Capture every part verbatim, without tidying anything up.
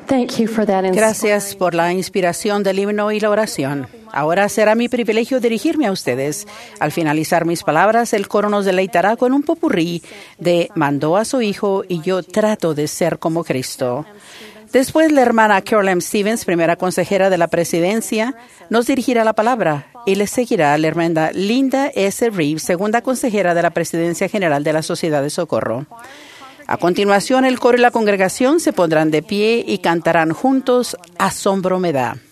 Thank you for that Gracias por la inspiración del himno y la oración. Ahora será mi privilegio dirigirme a ustedes. Al finalizar mis palabras, el coro nos deleitará con un popurrí de Mandó a su Hijo y yo trato de ser como Cristo. Después, la hermana Carol M. Stevens, primera consejera de la presidencia, nos dirigirá la palabra y le seguirá la hermana Linda S. Reeves, segunda consejera de la presidencia general de la Sociedad de Socorro. A continuación, el coro y la congregación se pondrán de pie y cantarán juntos Asombro me da.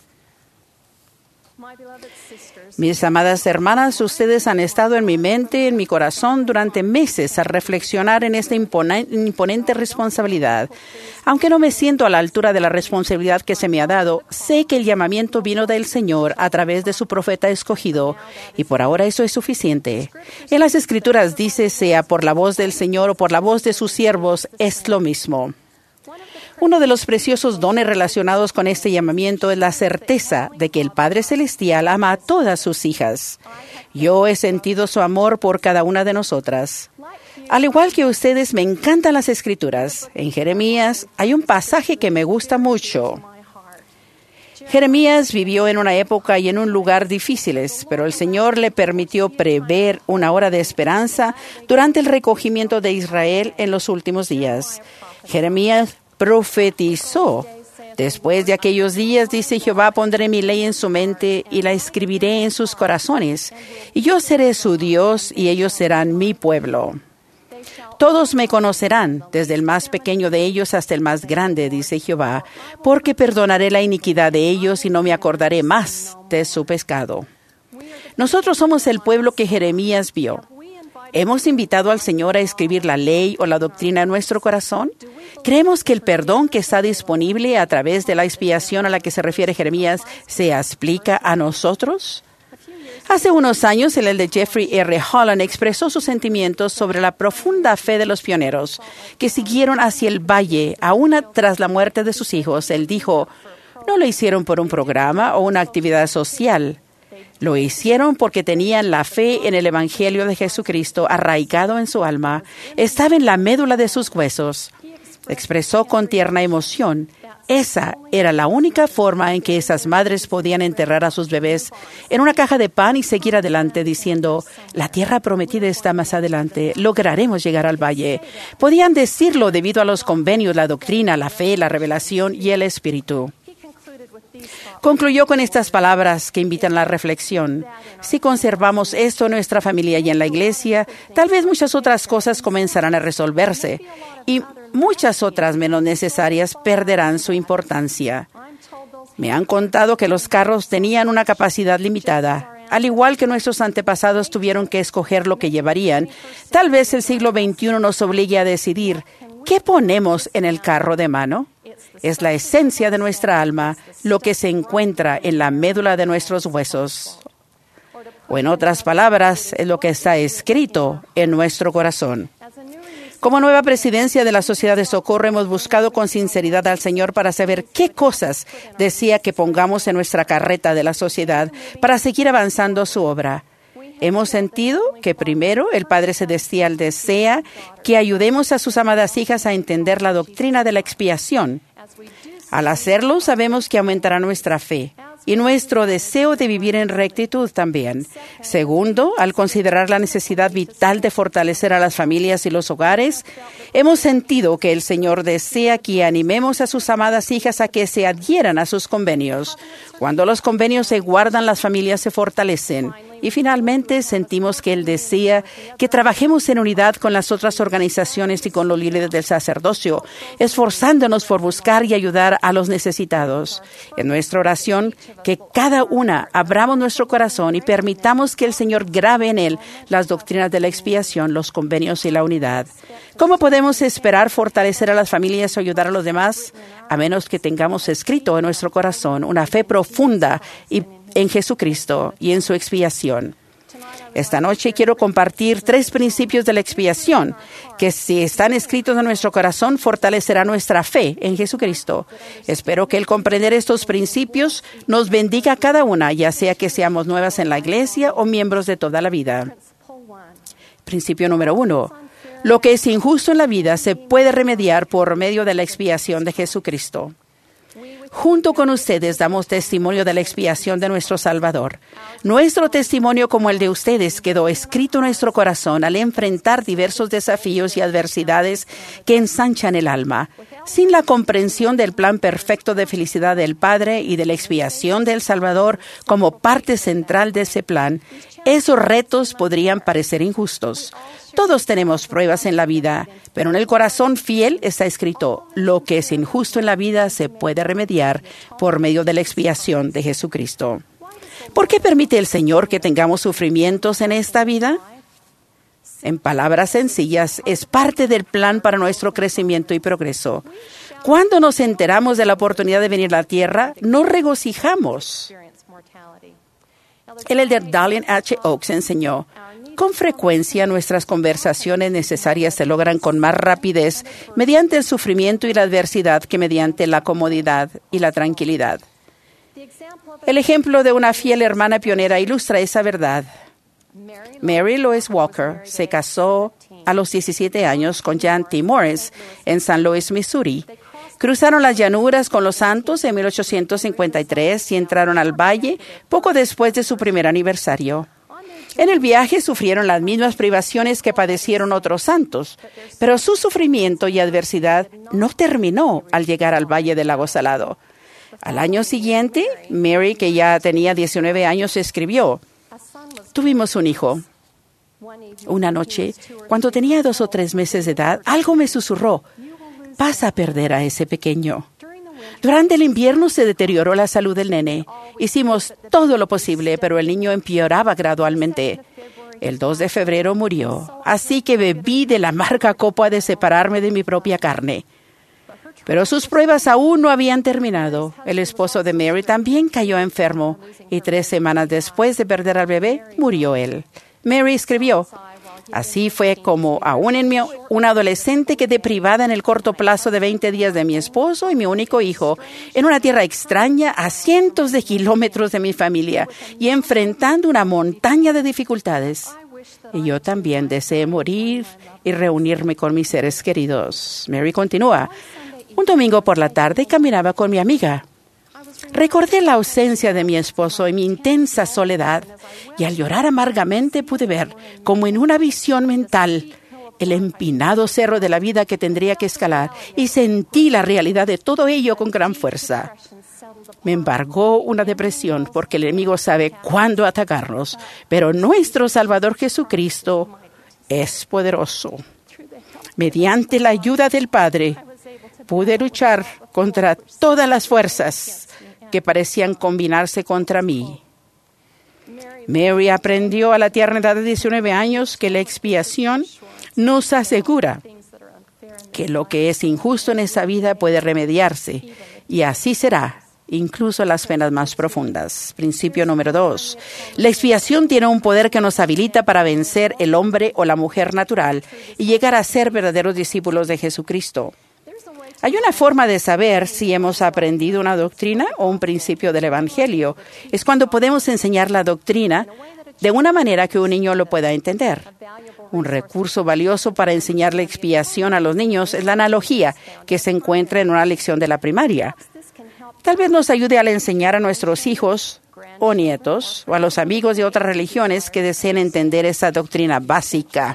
Mis amadas hermanas, ustedes han estado en mi mente, en mi corazón durante meses a reflexionar en esta imponente responsabilidad. Aunque no me siento a la altura de la responsabilidad que se me ha dado, sé que el llamamiento vino del Señor a través de su profeta escogido, y por ahora eso es suficiente. En las Escrituras dice, sea por la voz del Señor o por la voz de sus siervos, es lo mismo. Uno de los preciosos dones relacionados con este llamamiento es la certeza de que el Padre Celestial ama a todas sus hijas. Yo he sentido su amor por cada una de nosotras. Al igual que ustedes, me encantan las Escrituras. En Jeremías hay un pasaje que me gusta mucho. Jeremías vivió en una época y en un lugar difíciles, pero el Señor le permitió prever una hora de esperanza durante el recogimiento de Israel en los últimos días. Jeremías profetizó. Después de aquellos días, dice Jehová, pondré mi ley en su mente y la escribiré en sus corazones. Y yo seré su Dios y ellos serán mi pueblo. Todos me conocerán, desde el más pequeño de ellos hasta el más grande, dice Jehová, porque perdonaré la iniquidad de ellos y no me acordaré más de su pecado. Nosotros somos el pueblo que Jeremías vio. ¿Hemos invitado al Señor a escribir la ley o la doctrina en nuestro corazón? ¿Creemos que el perdón que está disponible a través de la expiación a la que se refiere Jeremías se aplica a nosotros? Hace unos años, el de Jeffrey R. Holland expresó sus sentimientos sobre la profunda fe de los pioneros que siguieron hacia el valle, aún tras la muerte de sus hijos. Él dijo, no lo hicieron por un programa o una actividad social. Lo hicieron porque tenían la fe en el Evangelio de Jesucristo arraigado en su alma. Estaba en la médula de sus huesos. Expresó con tierna emoción. Esa era la única forma en que esas madres podían enterrar a sus bebés en una caja de pan y seguir adelante diciendo, la tierra prometida está más adelante, lograremos llegar al valle. Podían decirlo debido a los convenios, la doctrina, la fe, la revelación y el Espíritu. Concluyó con estas palabras que invitan a la reflexión. Si conservamos esto en nuestra familia y en la iglesia, tal vez muchas otras cosas comenzarán a resolverse y muchas otras menos necesarias perderán su importancia. Me han contado que los carros tenían una capacidad limitada. Al igual que nuestros antepasados tuvieron que escoger lo que llevarían, tal vez el siglo veintiuno nos obligue a decidir, ¿qué ponemos en el carro de mano? Es la esencia de nuestra alma, lo que se encuentra en la médula de nuestros huesos. O en otras palabras, es lo que está escrito en nuestro corazón. Como nueva presidencia de la Sociedad de Socorro, hemos buscado con sinceridad al Señor para saber qué cosas desea que pongamos en nuestra carreta de la sociedad para seguir avanzando su obra. Hemos sentido que primero el Padre Celestial desea que ayudemos a sus amadas hijas a entender la doctrina de la expiación. Al hacerlo, sabemos que aumentará nuestra fe y nuestro deseo de vivir en rectitud también. Segundo, al considerar la necesidad vital de fortalecer a las familias y los hogares, hemos sentido que el Señor desea que animemos a sus amadas hijas a que se adhieran a sus convenios. Cuando los convenios se guardan, las familias se fortalecen. Y finalmente sentimos que Él desea que trabajemos en unidad con las otras organizaciones y con los líderes del sacerdocio, esforzándonos por buscar y ayudar a los necesitados. En nuestra oración, que cada una abramos nuestro corazón y permitamos que el Señor grabe en él las doctrinas de la expiación, los convenios y la unidad. ¿Cómo podemos esperar fortalecer a las familias o ayudar a los demás? A menos que tengamos escrito en nuestro corazón una fe profunda y en Jesucristo y en su expiación. Esta noche quiero compartir tres principios de la expiación que, si están escritos en nuestro corazón, fortalecerá nuestra fe en Jesucristo. Espero que el comprender estos principios nos bendiga a cada una, ya sea que seamos nuevas en la iglesia o miembros de toda la vida. Principio número uno. Lo que es injusto en la vida se puede remediar por medio de la expiación de Jesucristo. Junto con ustedes damos testimonio de la expiación de nuestro Salvador. Nuestro testimonio, como el de ustedes, quedó escrito en nuestro corazón al enfrentar diversos desafíos y adversidades que ensanchan el alma. Sin la comprensión del plan perfecto de felicidad del Padre y de la expiación del Salvador como parte central de ese plan, esos retos podrían parecer injustos. Todos tenemos pruebas en la vida, pero en el corazón fiel está escrito: lo que es injusto en la vida se puede remediar por medio de la expiación de Jesucristo. ¿Por qué permite el Señor que tengamos sufrimientos en esta vida? En palabras sencillas, es parte del plan para nuestro crecimiento y progreso. Cuando nos enteramos de la oportunidad de venir a la tierra, nos regocijamos. El elder Dalian H. Oaks enseñó: con frecuencia nuestras conversaciones necesarias se logran con más rapidez mediante el sufrimiento y la adversidad que mediante la comodidad y la tranquilidad. El ejemplo de una fiel hermana pionera ilustra esa verdad. Mary Louise Walker se casó a los diecisiete años con Jan T. Morris en San Luis, Missouri. Cruzaron las llanuras con los santos en mil ochocientos cincuenta y tres y entraron al valle poco después de su primer aniversario. En el viaje sufrieron las mismas privaciones que padecieron otros santos, pero su sufrimiento y adversidad no terminó al llegar al Valle del Lago Salado. Al año siguiente, Mary, que ya tenía diecinueve años, escribió: tuvimos un hijo. Una noche, cuando tenía dos o tres meses de edad, algo me susurró: vas a perder a ese pequeño. Durante el invierno se deterioró la salud del nene. Hicimos todo lo posible, pero el niño empeoraba gradualmente. El dos de febrero murió, así que bebí de la amarga copa de separarme de mi propia carne. Pero sus pruebas aún no habían terminado. El esposo de Mary también cayó enfermo y tres semanas después de perder al bebé, murió él. Mary escribió: así fue como, aún en mí, una adolescente, quedé privada en el corto plazo de veinte días de mi esposo y mi único hijo, en una tierra extraña a cientos de kilómetros de mi familia y enfrentando una montaña de dificultades. Y yo también deseé morir y reunirme con mis seres queridos. Mary continúa: un domingo por la tarde caminaba con mi amiga. Recordé la ausencia de mi esposo y mi intensa soledad, y al llorar amargamente pude ver, como en una visión mental, el empinado cerro de la vida que tendría que escalar, y sentí la realidad de todo ello con gran fuerza. Me embargó una depresión porque el enemigo sabe cuándo atacarnos, pero nuestro Salvador Jesucristo es poderoso. Mediante la ayuda del Padre, pude luchar contra todas las fuerzas que parecían combinarse contra mí. Mary aprendió a la tierna edad de diecinueve años que la expiación nos asegura que lo que es injusto en esa vida puede remediarse, y así será, incluso las penas más profundas. Principio número dos. La expiación tiene un poder que nos habilita para vencer el hombre o la mujer natural y llegar a ser verdaderos discípulos de Jesucristo. Hay una forma de saber si hemos aprendido una doctrina o un principio del Evangelio. Es cuando podemos enseñar la doctrina de una manera que un niño lo pueda entender. Un recurso valioso para enseñar la expiación a los niños es la analogía que se encuentra en una lección de la primaria. Tal vez nos ayude al enseñar a nuestros hijos o nietos o a los amigos de otras religiones que deseen entender esa doctrina básica.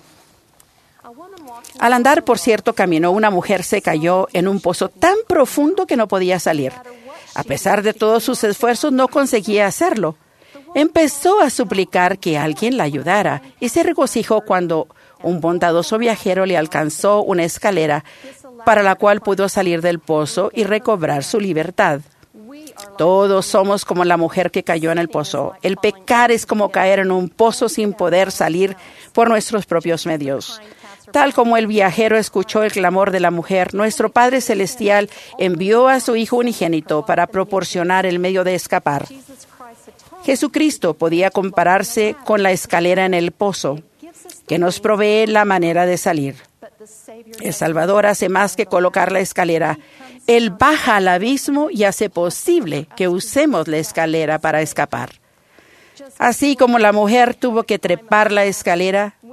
Al andar por cierto camino, una mujer se cayó en un pozo tan profundo que no podía salir. A pesar de todos sus esfuerzos, no conseguía hacerlo. Empezó a suplicar que alguien la ayudara y se regocijó cuando un bondadoso viajero le alcanzó una escalera para la cual pudo salir del pozo y recobrar su libertad. Todos somos como la mujer que cayó en el pozo. El pecar es como caer en un pozo sin poder salir por nuestros propios medios. Tal como el viajero escuchó el clamor de la mujer, nuestro Padre Celestial envió a su Hijo unigénito para proporcionar el medio de escapar. Jesucristo podía compararse con la escalera en el pozo, que nos provee la manera de salir. El Salvador hace más que colocar la escalera. Él baja al abismo y hace posible que usemos la escalera para escapar. Así como la mujer tuvo que trepar la escalera,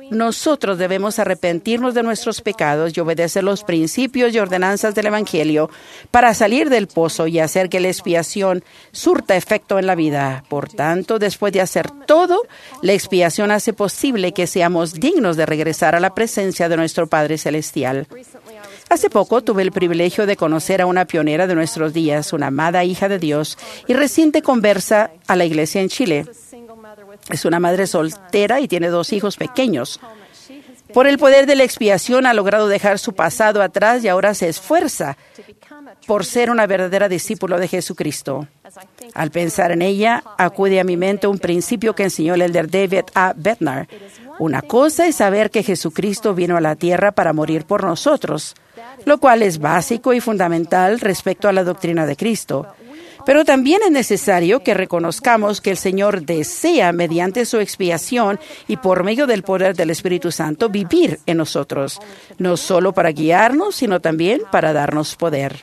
nosotros debemos arrepentirnos de nuestros pecados y obedecer los principios y ordenanzas del Evangelio para salir del pozo y hacer que la expiación surta efecto en la vida. Por tanto, después de hacer todo, la expiación hace posible que seamos dignos de regresar a la presencia de nuestro Padre Celestial. Hace poco tuve el privilegio de conocer a una pionera de nuestros días, una amada hija de Dios y reciente conversa a la iglesia en Chile. Es una madre soltera y tiene dos hijos pequeños. Por el poder de la expiación ha logrado dejar su pasado atrás y ahora se esfuerza por ser una verdadera discípula de Jesucristo. Al pensar en ella, acude a mi mente un principio que enseñó el elder David A. Bednar. Una cosa es saber que Jesucristo vino a la tierra para morir por nosotros, lo cual es básico y fundamental respecto a la doctrina de Cristo. Pero también es necesario que reconozcamos que el Señor desea, mediante su expiación y por medio del poder del Espíritu Santo, vivir en nosotros, no solo para guiarnos, sino también para darnos poder.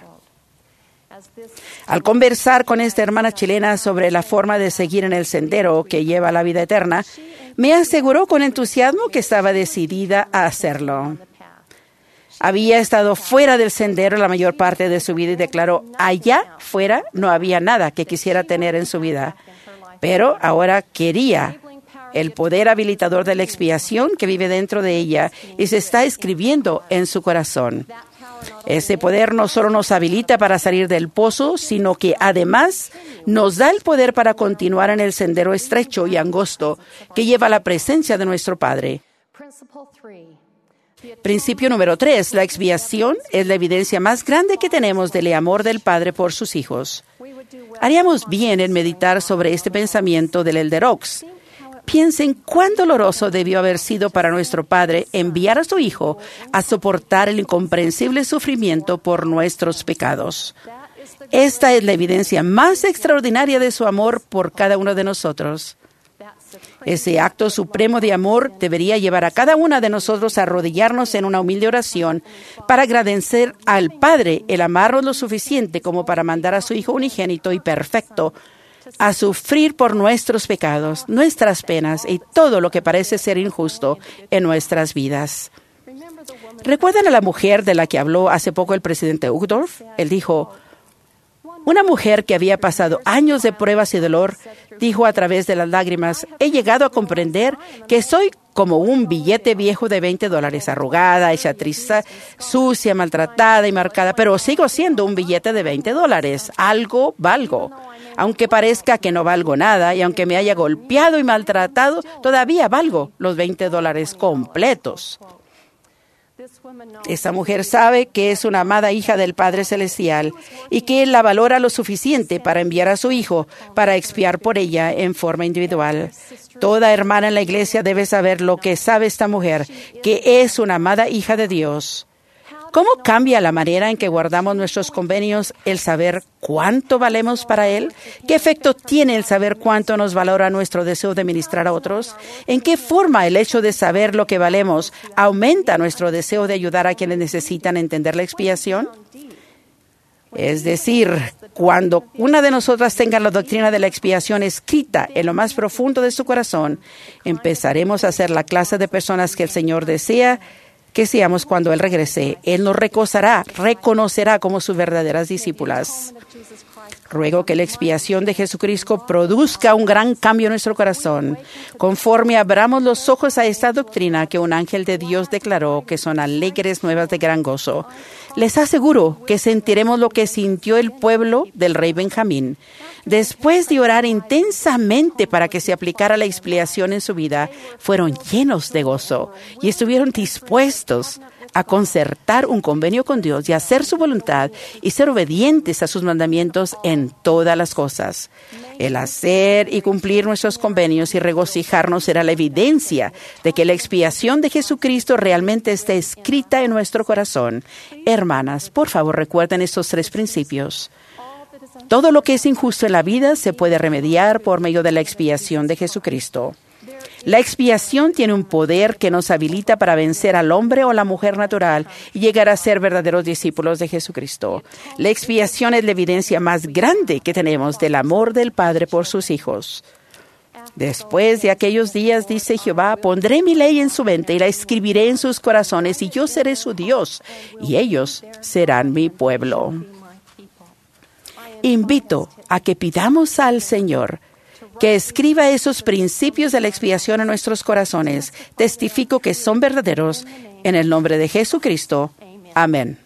Al conversar con esta hermana chilena sobre la forma de seguir en el sendero que lleva a la vida eterna, me aseguró con entusiasmo que estaba decidida a hacerlo. Había estado fuera del sendero la mayor parte de su vida y declaró, allá fuera no había nada que quisiera tener en su vida, pero ahora quería el poder habilitador de la expiación que vive dentro de ella y se está escribiendo en su corazón. Ese poder no solo nos habilita para salir del pozo, sino que además nos da el poder para continuar en el sendero estrecho y angosto que lleva a la presencia de nuestro Padre. Principio número tres. La expiación es la evidencia más grande que tenemos del amor del Padre por sus hijos. Haríamos bien en meditar sobre este pensamiento del elder Oaks. Piensen cuán doloroso debió haber sido para nuestro Padre enviar a su Hijo a soportar el incomprensible sufrimiento por nuestros pecados. Esta es la evidencia más extraordinaria de su amor por cada uno de nosotros. Ese acto supremo de amor debería llevar a cada una de nosotros a arrodillarnos en una humilde oración para agradecer al Padre el amarnos lo suficiente como para mandar a su Hijo unigénito y perfecto a sufrir por nuestros pecados, nuestras penas y todo lo que parece ser injusto en nuestras vidas. ¿Recuerdan a la mujer de la que habló hace poco el presidente Uchtdorf? Él dijo, una mujer que había pasado años de pruebas y dolor, dijo a través de las lágrimas, he llegado a comprender que soy como un billete viejo de veinte dólares, arrugada, hecha triste, sucia, maltratada y marcada, pero sigo siendo un billete de veinte dólares. Algo valgo. Aunque parezca que no valgo nada y aunque me haya golpeado y maltratado, todavía valgo los veinte dólares completos. Esta mujer sabe que es una amada hija del Padre Celestial y que Él la valora lo suficiente para enviar a su Hijo para expiar por ella en forma individual. Toda hermana en la iglesia debe saber lo que sabe esta mujer, que es una amada hija de Dios. ¿Cómo cambia la manera en que guardamos nuestros convenios el saber cuánto valemos para Él? ¿Qué efecto tiene el saber cuánto nos valora nuestro deseo de ministrar a otros? ¿En qué forma el hecho de saber lo que valemos aumenta nuestro deseo de ayudar a quienes necesitan entender la expiación? Es decir, cuando una de nosotras tenga la doctrina de la expiación escrita en lo más profundo de su corazón, empezaremos a ser la clase de personas que el Señor desea que seamos cuando Él regrese. Él nos reconocerá, reconocerá como sus verdaderas discípulas. Ruego que la expiación de Jesucristo produzca un gran cambio en nuestro corazón, conforme abramos los ojos a esta doctrina que un ángel de Dios declaró que son alegres nuevas de gran gozo. Les aseguro que sentiremos lo que sintió el pueblo del rey Benjamín. Después de orar intensamente para que se aplicara la expiación en su vida, fueron llenos de gozo y estuvieron dispuestos a concertar un convenio con Dios y hacer su voluntad y ser obedientes a sus mandamientos en todas las cosas. El hacer y cumplir nuestros convenios y regocijarnos será la evidencia de que la expiación de Jesucristo realmente está escrita en nuestro corazón. Hermanas, por favor, recuerden estos tres principios. Todo lo que es injusto en la vida se puede remediar por medio de la expiación de Jesucristo. La expiación tiene un poder que nos habilita para vencer al hombre o la mujer natural y llegar a ser verdaderos discípulos de Jesucristo. La expiación es la evidencia más grande que tenemos del amor del Padre por sus hijos. Después de aquellos días, dice Jehová, pondré mi ley en su mente y la escribiré en sus corazones, y yo seré su Dios, y ellos serán mi pueblo. Invito a que pidamos al Señor que escriba esos principios de la expiación en nuestros corazones. Testifico que son verdaderos en el nombre de Jesucristo. Amén.